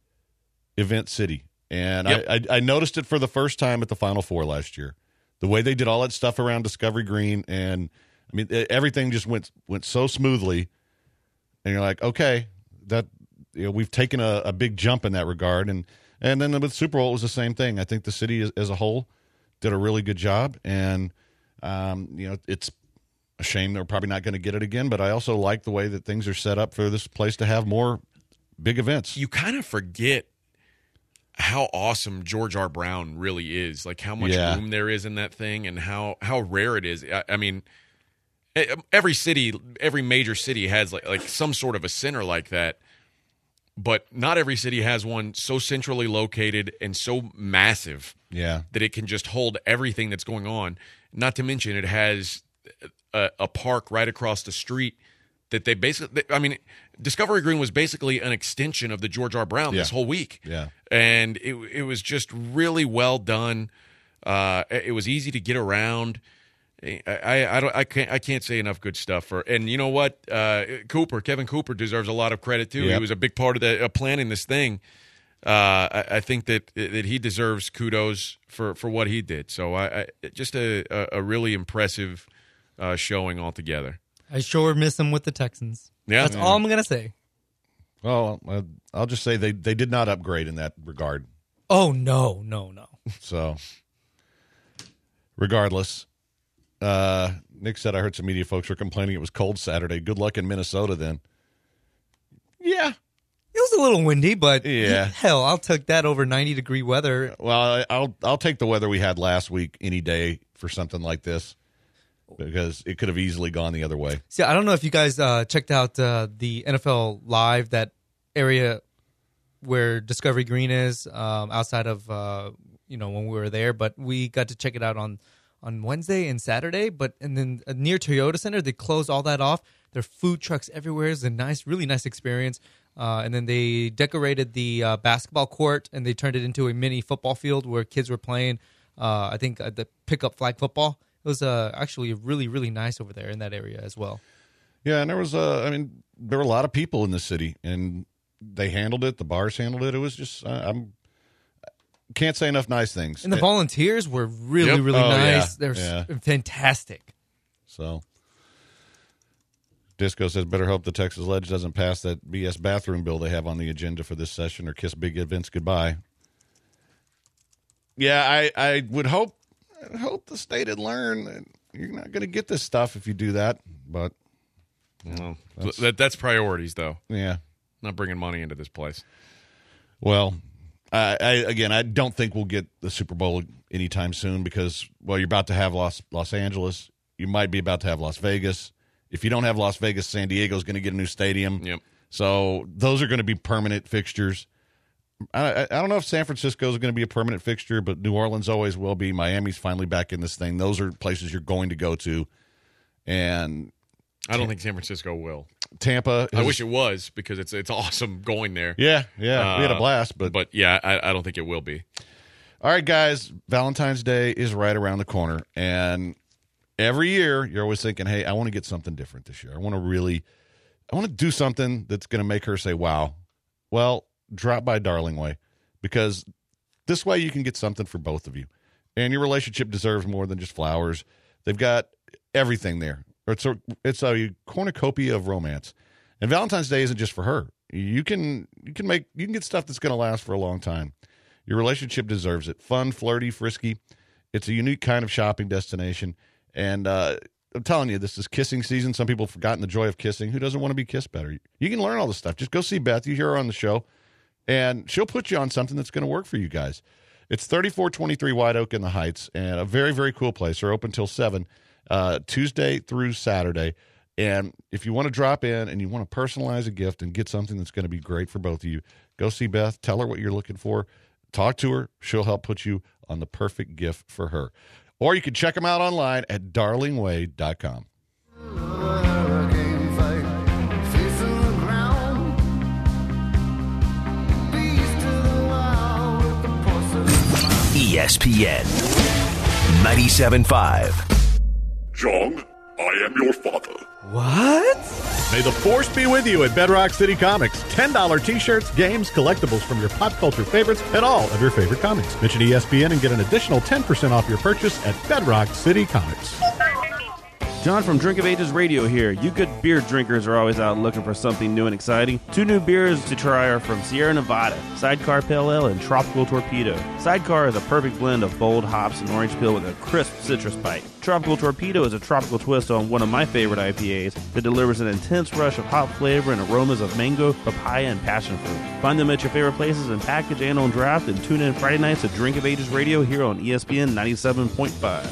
event city. And Yep. I, I, I noticed it for the first time at the Final Four last year. The way they did all that stuff around Discovery Green, and I mean everything just went went so smoothly. And you're like, okay, that you know, we've taken a, a big jump in that regard. And and then with Super Bowl it was the same thing. I think the city as, as a whole did a really good job, and Um, you know, it's a shame they're probably not going to get it again, but I also like the way that things are set up for this place to have more big events. You kind of forget how awesome George R. Brown really is, like how much Yeah. room there is in that thing and how, how rare it is. I, I mean, every city, every major city has like, like some sort of a center like that, but not every city has one so centrally located and so massive Yeah. that it can just hold everything that's going on. Not to mention it has a, a park right across the street that they basically, I mean, Discovery Green was basically an extension of the George R. Brown Yeah. this whole week. Yeah. And it it was just really well done. Uh, it was easy to get around. I, I, I don't I can't I can't say enough good stuff for. And you know what, uh, Cooper Kevin Cooper deserves a lot of credit too. Yep. He was a big part of the uh, planning this thing. Uh, I, I think that that he deserves kudos for, for what he did. So I, I just a, a, a really impressive uh, showing altogether. I sure miss him with the Texans. Yeah. That's Yeah. all I'm going to say. Well, uh, I'll just say they, they did not upgrade in that regard. Oh, no, no, no. So, regardless, uh, Nick said, I heard some media folks were complaining it was cold Saturday. Good luck in Minnesota then. Yeah. It was a little windy, but Yeah. hell, I'll take that over ninety degree weather. Well, I- I'll I'll take the weather we had last week any day for something like this because it could have easily gone the other way. See, I don't know if you guys uh, checked out uh, the N F L Live, that area where Discovery Green is, um, outside of uh, you know when we were there, but we got to check it out on on Wednesday and Saturday. But and then uh, near Toyota Center, they closed all that off. There are food trucks everywhere. It's a nice, really nice experience. Uh, and then they decorated the uh, basketball court and they turned it into a mini football field where kids were playing. Uh, I think uh, the pickup flag football. It was uh, actually really, really nice over there in that area as well. Yeah, and there was uh, I mean, there were a lot of people in the city, and they handled it. The bars handled it. It was just uh, I'm can't say enough nice things. And the volunteers were really, Yep. really Oh, yeah. nice. They're Yeah. s- fantastic. So, Disco says, better hope the Texas Ledge doesn't pass that B S bathroom bill they have on the agenda for this session or kiss big events goodbye. Yeah, I, I would hope I hope the state had learned that you're not going to get this stuff if you do that. But, Well, that, that's priorities, though. yeah. Not bringing money into this place. Well, I, I again, I don't think we'll get the Super Bowl anytime soon because, well, you're about to have Los Los Angeles. You might be about to have Las Vegas. If you don't have Las Vegas, San Diego's going to get a new stadium. Yep. So those are going to be permanent fixtures. I, I, I don't know if San Francisco is going to be a permanent fixture, but New Orleans always will be. Miami's finally back in this thing. Those are places you're going to go to. And I don't think San Francisco will. Tampa. I is- wish it was because it's it's awesome going there. Yeah, yeah. we had a Uh, blast. But, but yeah, I, I don't think it will be. all right, guys, Valentine's Day is right around the corner. And every year you're always thinking, hey, I want to get something different this year. I want to really, I want to do something that's going to make her say, wow. Well, drop by Darling Way because this way you can get something for both of you. And your relationship deserves more than just flowers. They've got everything there. It's a, it's a cornucopia of romance. And Valentine's Day isn't just for her. You can you can make you can get stuff that's going to last for a long time. Your relationship deserves it. Fun, flirty, frisky. It's a unique kind of shopping destination. And uh, I'm telling you, this is kissing season. Some people have forgotten the joy of kissing. Who doesn't want to be kissed better? You can learn all this stuff. Just go see Beth. You hear her on the show. And she'll put you on something that's going to work for you guys. It's thirty-four twenty-three White Oak in the Heights, and a very, very cool place. They're open till seven, uh, Tuesday through Saturday. And if you want to drop in and you want to personalize a gift and get something that's going to be great for both of you, go see Beth. Tell her what you're looking for. Talk to her. She'll help put you on the perfect gift for her. Or you can check them out online at darling way dot com. E S P N ninety-seven point five. John, I am your father. What? May the force be with you at Bedrock City Comics. ten dollars t-shirts, games, collectibles from your pop culture favorites, and all of your favorite comics. Mention E S P N and get an additional ten percent off your purchase at Bedrock City Comics. John from Drink of Ages Radio here. You good beer drinkers are always out looking for something new and exciting. Two new beers to try are from Sierra Nevada, Sidecar Pale Ale and Tropical Torpedo. Sidecar is a perfect blend of bold hops and orange peel with a crisp citrus bite. Tropical Torpedo is a tropical twist on one of my favorite I P As that delivers an intense rush of hop flavor and aromas of mango, papaya, and passion fruit. Find them at your favorite places in package and on draft, and tune in Friday nights to Drink of Ages Radio here on E S P N ninety-seven point five.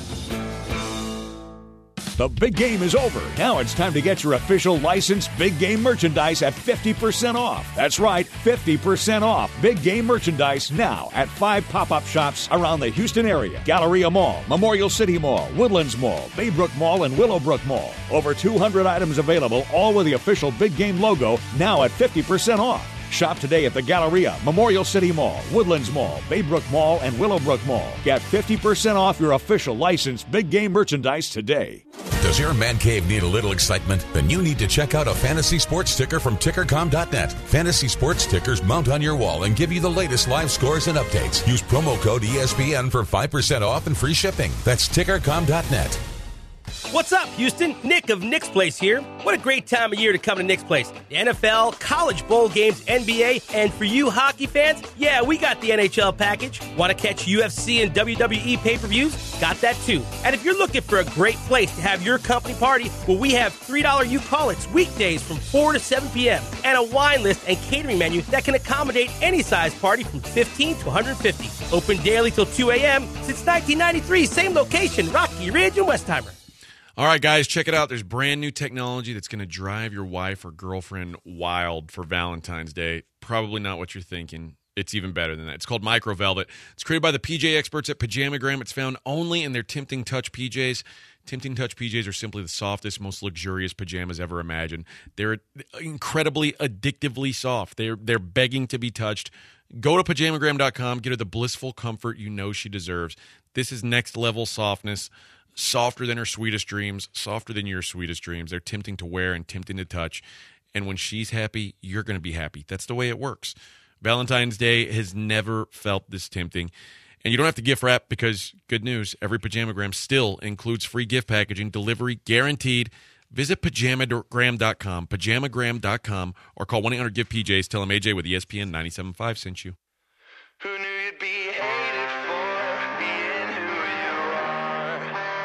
The big game is over. Now it's time to get your official licensed Big Game merchandise at fifty percent off. That's right, fifty percent off. Big Game merchandise now at five pop-up shops around the Houston area. Galleria Mall, Memorial City Mall, Woodlands Mall, Baybrook Mall, and Willowbrook Mall. Over two hundred items available, all with the official Big Game logo, now at fifty percent off. Shop today at the Galleria, Memorial City Mall, Woodlands Mall, Baybrook Mall, and Willowbrook Mall. Get fifty percent off your official licensed Big Game merchandise today. Does your man cave need a little excitement? Then you need to check out a fantasy sports ticker from ticker com dot net. Fantasy sports tickers mount on your wall and give you the latest live scores and updates. Use promo code E S P N for five percent off and free shipping. That's ticker com dot net. What's up, Houston? Nick of Nick's Place here. What a great time of year to come to Nick's Place. The N F L, college bowl games, N B A, and for you hockey fans, yeah, we got the N H L package. Want to catch U F C and W W E pay-per-views? Got that too. And if you're looking for a great place to have your company party, well, we have three dollars You-Call-Its weekdays from four to seven p.m. and a wine list and catering menu that can accommodate any size party from fifteen to one hundred fifty. Open daily till two a.m. since nineteen ninety-three. Same location, Rocky Ridge and Westheimer. All right, guys, check it out. There's brand new technology that's going to drive your wife or girlfriend wild for Valentine's Day. Probably not what you're thinking. It's even better than that. It's called Micro Velvet. It's created by the P J experts at Pajamagram. It's found only in their Tempting Touch P Js. Tempting Touch P Js are simply the softest, most luxurious pajamas ever imagined. They're incredibly addictively soft. They're they're begging to be touched. Go to pajamagram dot com. Get her the blissful comfort you know she deserves. This is next level softness. Softer than her sweetest dreams, softer than your sweetest dreams. They're tempting to wear and tempting to touch. And when she's happy, you're going to be happy. That's the way it works. Valentine's Day has never felt this tempting. And you don't have to gift wrap because, good news, every Pajamagram still includes free gift packaging, delivery guaranteed. Visit pajamagram dot com, pajamagram dot com, or call one eight hundred give P Js. Tell them A J with E S P N ninety-seven point five sent you. Who knew you'd be hated for being who you are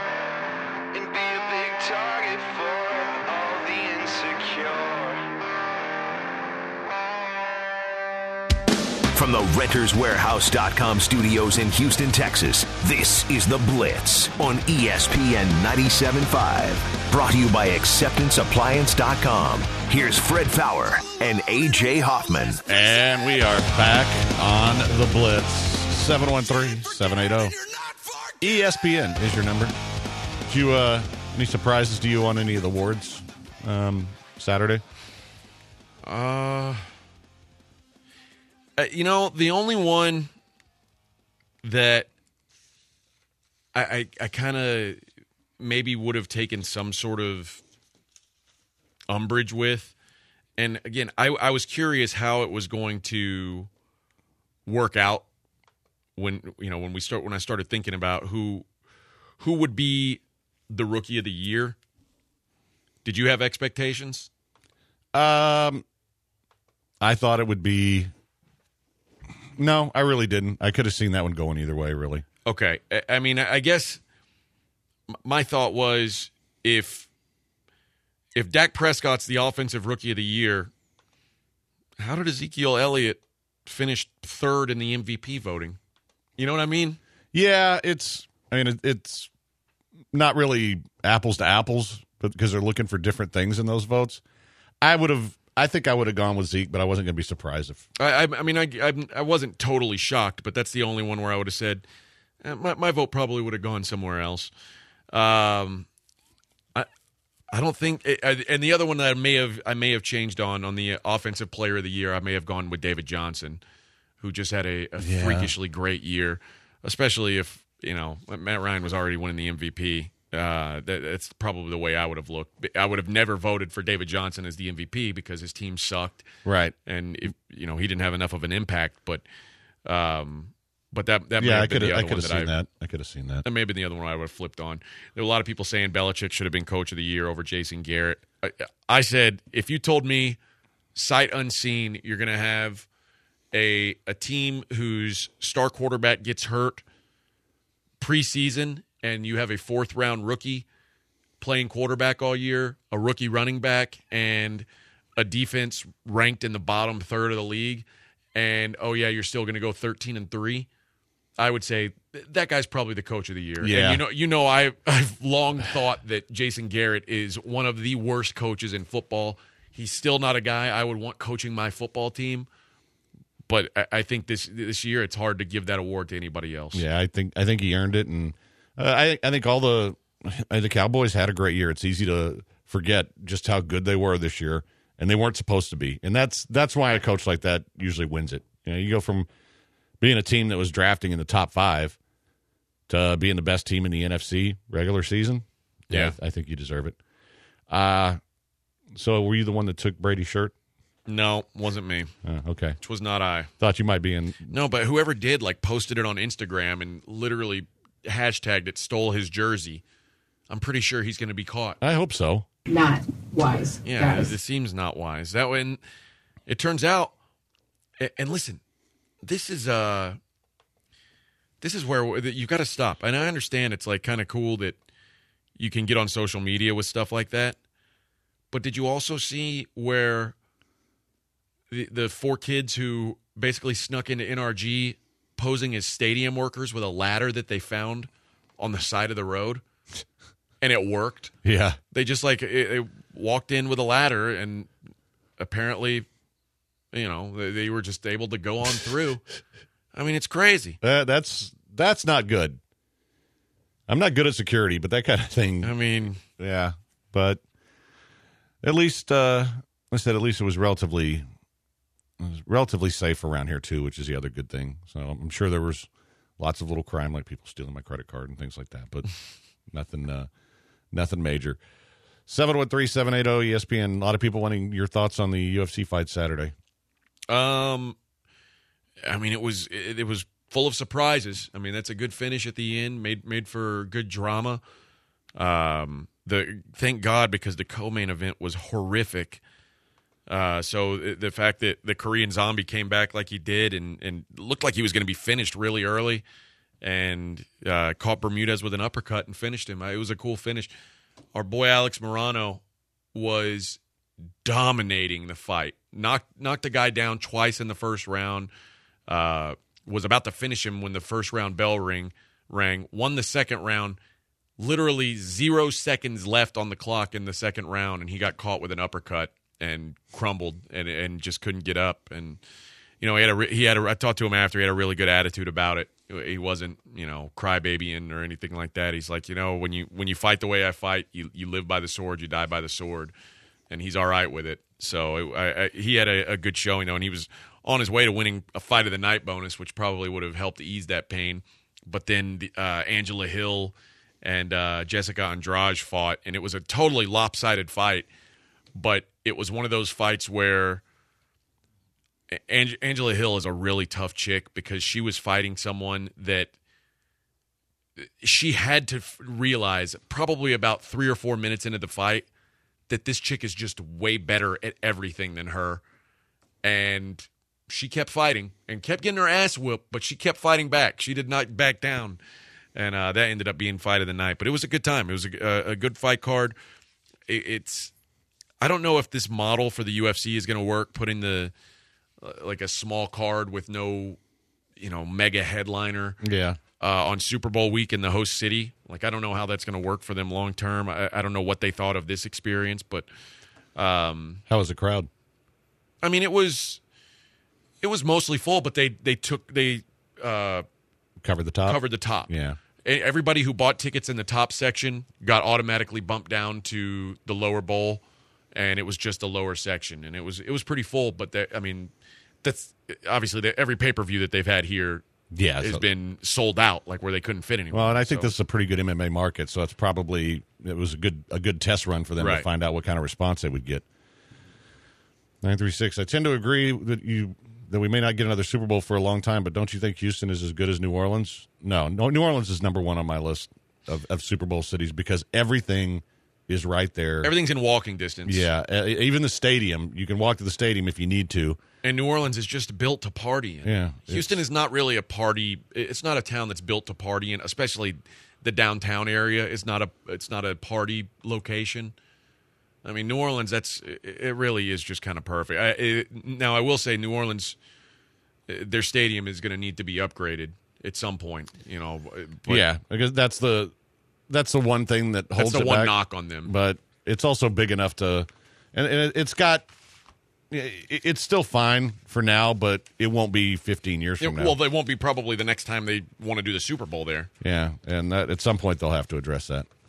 and be a big target for all the insecure? From the renters warehouse dot com studios in Houston, Texas, this is The Blitz on E S P N ninety-seven point five. Brought to you by acceptance appliance dot com. Here's Fred Fowler and A J Hoffman. And we are back on The Blitz. seven one three, seven eight zero. E S P N is your number. Did you, uh, any surprises to you on any of the awards um, Saturday? Uh... Uh, you know, the only one that I, I, I kind of maybe would have taken some sort of umbrage with, and again, I, I was curious how it was going to work out when you know when we start when I started thinking about who who would be the rookie of the year. Did you have expectations? Um, I thought it would be. No, I really didn't. I could have seen that one going either way, really. Okay. I mean, I guess my thought was if if Dak Prescott's the offensive rookie of the year, how did Ezekiel Elliott finish third in the M V P voting? You know what I mean? Yeah, it's I mean, it's not really apples to apples, but because they're looking for different things in those votes. I would have I think I would have gone with Zeke, but I wasn't going to be surprised if. I, I, I mean, I, I, I wasn't totally shocked, but that's the only one where I would have said eh, my, my vote probably would have gone somewhere else. Um, I, I don't think, it, I, and the other one that I may have, I may have changed on on the offensive player of the year. I may have gone with David Johnson, who just had a, a Yeah. freakishly great year, especially if you know Matt Ryan was already winning the M V P. Uh, that, that's probably the way I would have looked. I would have never voted for David Johnson as the M V P because his team sucked, right? And if, you know he didn't have enough of an impact. But um, But that that may yeah, have I been could the I other could one have that seen I, that. I could have seen that. That may have been the other one I would have flipped on. There were a lot of people saying Belichick should have been coach of the year over Jason Garrett. I, I said, if you told me sight unseen, you're going to have a a team whose star quarterback gets hurt preseason, and you have a fourth round rookie playing quarterback all year, a rookie running back, and a defense ranked in the bottom third of the league, and oh yeah, you're still going to go thirteen and three. I would say that guy's probably the coach of the year. Yeah. And you know, you know, I I've long thought that Jason Garrett is one of the worst coaches in football. He's still not a guy I would want coaching my football team. But I, I think this this year it's hard to give that award to anybody else. Yeah, I think I think he earned it, and uh, I I think all the the Cowboys had a great year. It's easy to forget just how good they were this year, and they weren't supposed to be. And that's that's why a coach like that usually wins it. You know, you go from being a team that was drafting in the top five to being the best team in the N F C regular season. Yeah, I think you deserve it. Uh so were you the one that took Brady's shirt? No, wasn't me. Uh, okay. Which was not I. Thought you might be in. No, but whoever did, like, posted it on Instagram and literally hashtagged it, stole his jersey. I'm pretty sure he's going to be caught. I hope so. Not wise. Yeah, guys. it seems not wise. That when it turns out, and listen, this is uh, this is where you got to stop. And I understand it's like kind of cool that you can get on social media with stuff like that. But did you also see where the the four kids who basically snuck into N R G posing as stadium workers with a ladder that they found on the side of the road? And it worked. Yeah. They just like it, it walked in with a ladder, and apparently, you know, they, they were just able to go on through. I mean, it's crazy. Uh, that's that's not good. I'm not good at security, but that kind of thing. I mean, yeah. But at least, uh, I said, at least it was relatively, it was relatively safe around here too, which is the other good thing. So I'm sure there was lots of little crime, like people stealing my credit card and things like that, but nothing. Uh, Nothing major. seven one three, seven eight zero, E S P N. A lot of people wanting your thoughts on the U F C fight Saturday. Um, I mean, it was it, it was full of surprises. I mean, that's a good finish at the end, made made for good drama. Um, the thank God, because the co-main event was horrific. Uh, so the fact that the Korean Zombie came back like he did and and looked like he was going to be finished really early, and uh, caught Bermudez with an uppercut and finished him. It was a cool finish. Our boy Alex Morano was dominating the fight. Knocked knocked the guy down twice in the first round. Uh, was about to finish him when the first round bell ring rang. Won the second round. Literally zero seconds left on the clock in the second round, and he got caught with an uppercut and crumbled and and just couldn't get up. And you know, he had a he had a, I talked to him after. He had a really good attitude about it. He wasn't, you know, crybabying or anything like that. He's like, you know, when you when you fight the way I fight, you you live by the sword, you die by the sword, and he's all right with it. So I, I, he had a, a good showing, though, and he was on his way to winning a fight of the night bonus, which probably would have helped ease that pain. But then uh, Angela Hill and uh, Jessica Andrade fought, and it was a totally lopsided fight. But it was one of those fights where Ang- Angela Hill is a really tough chick because she was fighting someone that she had to f- realize probably about three or four minutes into the fight that this chick is just way better at everything than her. And she kept fighting and kept getting her ass whooped, but she kept fighting back. She did not back down. And uh, that ended up being fight of the night. But it was a good time. It was a, a good fight card. It, it's I don't know if this model for the U F C is going to work, putting the like a small card with no, you know, mega headliner. Yeah. Uh, on Super Bowl week in the host city. Like, I don't know how that's going to work for them long term. I, I don't know what they thought of this experience, but um, how was the crowd? I mean, it was it was mostly full, but they they took they uh, covered the top. Covered the top. Yeah. Everybody who bought tickets in the top section got automatically bumped down to the lower bowl, and it was just a lower section, and it was it was pretty full. But they, I mean. That's obviously the, every pay-per-view that they've had here yeah, has so, been sold out, like where they couldn't fit anymore. Well, and I think so. this is a pretty good M M A market, so it's probably it was a good a good test run for them right. to find out what kind of response they would get. nine three six. I tend to agree that you that we may not get another Super Bowl for a long time, but don't you think Houston is as good as New Orleans? No, no New Orleans is number one on my list of, of Super Bowl cities because everything is right there. Everything's in walking distance. Yeah, uh, even the stadium. You can walk to the stadium if you need to. And New Orleans is just built to party in. Yeah, Houston is not really a party. It's not a town that's built to party in, especially the downtown area. It's not a. It's not a party location. I mean, New Orleans. That's it. Really is just kind of perfect. I, it, now, I will say, New Orleans, their stadium is going to need to be upgraded at some point. You know. But yeah, because that's the that's the one thing that holds that's the it one back. knock on them. But it's also big enough to, and, and it's got. It's still fine for now, but it won't be fifteen years from Yeah, now. well, they won't be probably the next time they want to do the Super Bowl there. Yeah, and that, at some point they'll have to address that.